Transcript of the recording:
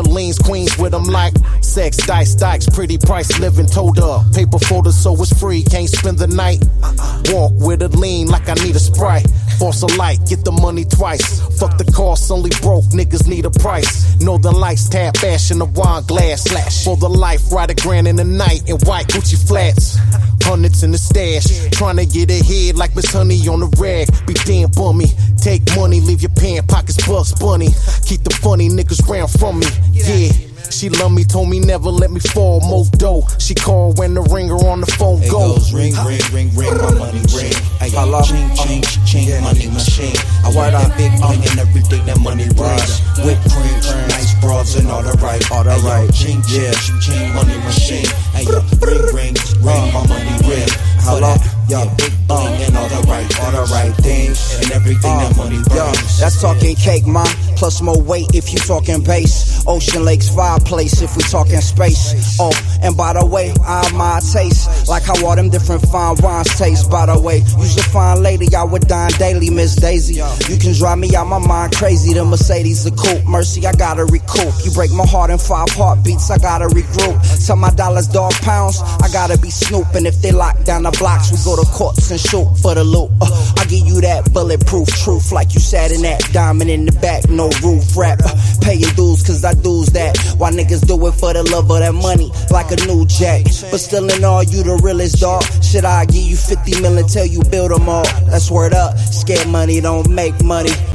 leans, queens with them like sex, dice, dykes, pretty price living, told her. Paper folder so it's free, can't spend the night. Walk with a lean like I need a Sprite. Force a light, get the money twice. Fuck the cost, only broke niggas need a price. Northern Lights, tap ash in a wine glass. Slash for the life, ride a grand in the night in white Gucci flats. Hundreds in the stash, trying to get ahead like Miss Honey on the rag. Be damn bummy, take money, leave your pants pockets bust bunny. Keep the funny niggas round from me, yeah. She love me, told me never let me fall, more dough. She called when the ringer on the phone it go. Goes ring, ring, ring, ring, my money ring. Ay, ching, ching, ching, money machine. I want that big bang and everything that money brings. Whipped cream, nice broads and all the right. Ching, ching, ching, money machine. Ay, ring, ring, ring, my money ring. Hello, yo, big bang and all the right things and everything that money brings. Yo, that's talking cake, man. Plus more weight if you talking bass. Ocean Lakes fireplace if we talking space. Oh, and by the way, I'm my taste. Like how all them different fine wines taste. By the way, you's a fine lady, I would dine daily, Miss Daisy. You can drive me out my mind crazy. The Mercedes, the coupe. Mercy, I gotta recoup. You break my heart in 5 heartbeats, I gotta regroup. Tell my dollars, dog pounds, I gotta be snooping. If they lock down the blocks, we go to courts and shoot for the loot. I give you that bulletproof truth, like you sat in that diamond in the back, no roof rap. Pay your dues, cause I do's that. Why niggas do it for the love of that money, like a new jack. But still in all, you the realest, dog. Should I give you 50 million till you build them all? That's word up. Scared money don't make money.